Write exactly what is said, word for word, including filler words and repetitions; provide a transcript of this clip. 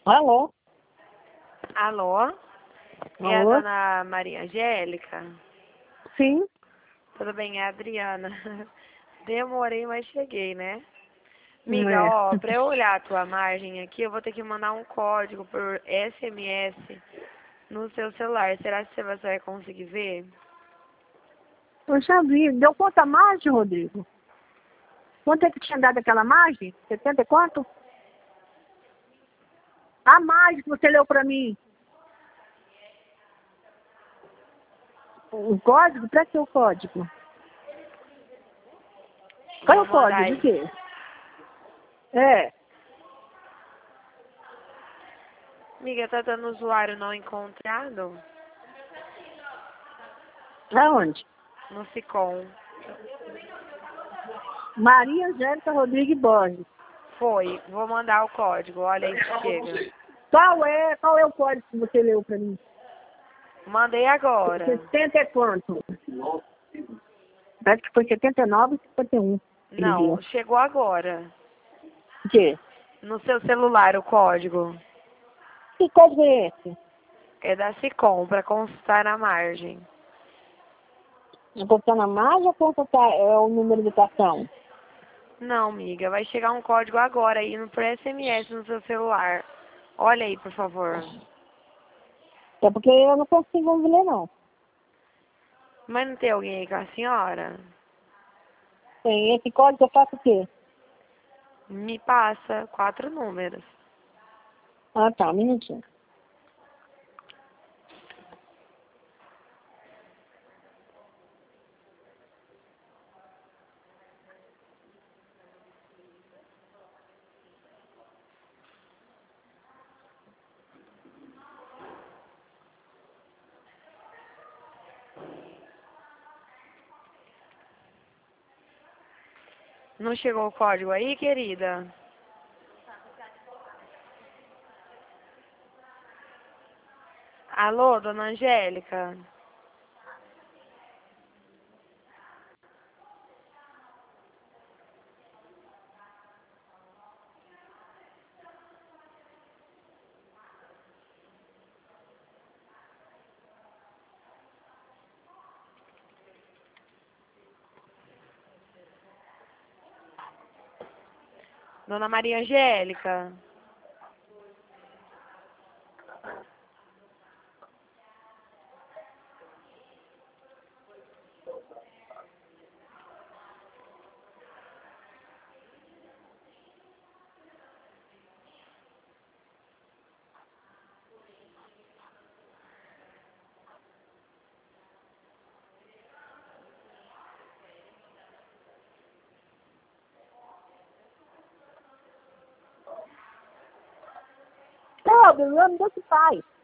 Alô? Alô? É a Alô? dona Maria Angélica? Sim? Tudo bem, é a Adriana. Demorei, mas cheguei, né? Miga, É. ó, pra eu olhar a tua margem aqui, eu vou ter que mandar um código por S M S no seu celular. Será que você vai conseguir ver? Eu já vi. Deu quanto a margem, Rodrigo? Quanto é que tinha dado aquela margem? setenta e quanto? A margem que você leu para mim. O código? Para que o código? Qual é Vou o mandar código? De aí. quê? É. Miga, tá dando usuário não encontrado? Aonde? No Sicom. Maria Angélica Rodrigues Borges. Foi. Vou mandar o código. Olha aí se chega. Qual é? Qual é o código que você leu para mim? Mandei agora. setenta e quanto? Parece que foi setenta e nove e cinquenta e um. Ele Não, viu. chegou agora. O quê? No seu celular o código. Que código é esse? É da Sicom, para constar na margem. Botar na margem ou consultar é o número de cartão? Não, amiga, vai chegar um código agora aí no por S M S no seu celular. Olha aí, por favor. É porque eu não consigo ler, não. Mas não tem alguém aí com a senhora? Tem esse código, eu faço o quê? Me passa quatro números. Ah, tá, um minutinho. Não chegou o código aí, querida? Alô, dona Angélica? Dona Maria Angélica? Não, meu nome Deus que faz.